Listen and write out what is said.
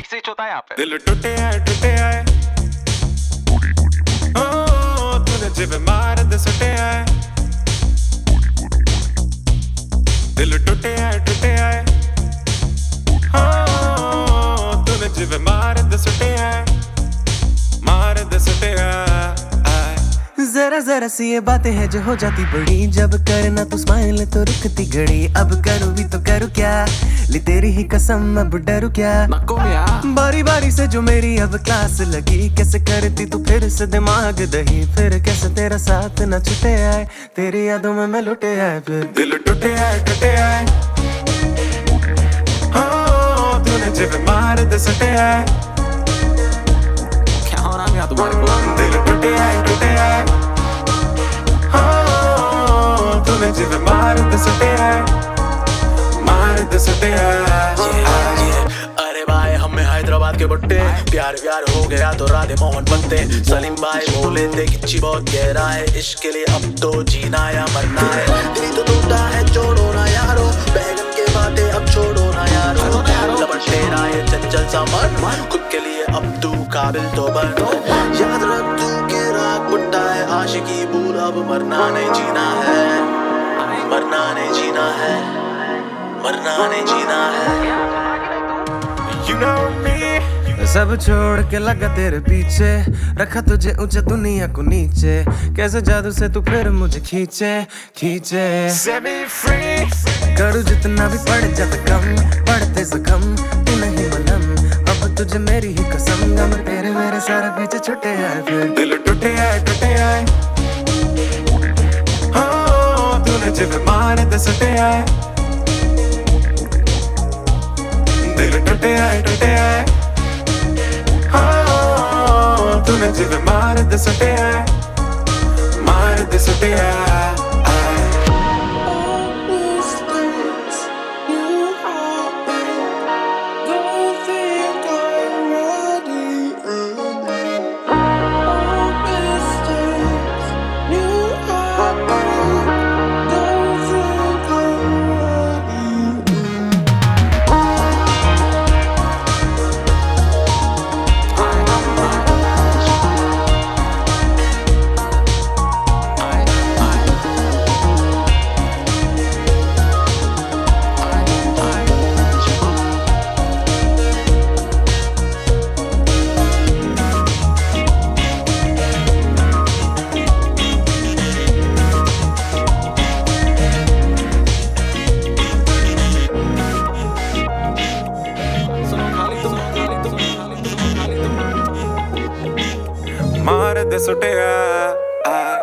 Switch होता है यहाँ पे। दिल टूटे आए ओ तूने जिवे मार दे सुटे आए दिल टूटे आए ओ तूने जिवे मार दे सुटे आए जरा जरा सी ये बातें हैं जो हो जाती बड़ी, जब करना तो स्माइल तो रुकती घड़ी। अब करूँ भी तो करूँ क्या, ली तेरी ही कसम अब डरूँ क्या। बारी बारी से जो मेरी अब क्लास लगी, कैसे करती तू फिर से दिमाग दही, फिर कैसे तेरा साथ न छूटे आए, तेरी यादों में मैं लुटे आए। फिर दिल टूटे आए ओ तूने जिवे मार दे सुटे आए, क्या हो रहा है तुम्हारे को? दिल टूटे आए ओ तूने जिवे मार दे सुटे आए। अरे भाई हमें हैदराबाद के बट्टे, प्यार हो गया तो राधे मोहन बनते। सलीम भाई बोले थे किच्ची बहुत गहरा है, इश्क के लिए अब तो जीना या मरना है। दिल तो टूटा है छोड़ो ना यारो, बैगन के बातें अब छोड़ो ना यारो। लपट तेरा ये चंचल सा मन, खुद के लिए अब तू काबिल तो बन। याद रख तू के राग बुट्टा है, आशिकी भूल अब मरना नहीं जीना है, मरना नहीं जीना है, मरना नहीं जीना है। You know me, सब छोड़ के लगा तेरे पीछे, रखा तुझे ऊंचे दुनिया को नीचे, कैसे जादू से तू फिर मुझे खींचे। set me free। करूँ जितना भी पड़ जाता कम, पड़ते जख्म तू नहीं मलम, अब तुझे मेरी ही कसम, गम तेरे मेरे सारे पीछे छुटे आए। फिर दिल टूटे आए ओ तूने जिवे मार दे सुटे आए, दिल टूटे आए ओ तूने जिवे मार दे सुटे आए। मार दे सुटे आए।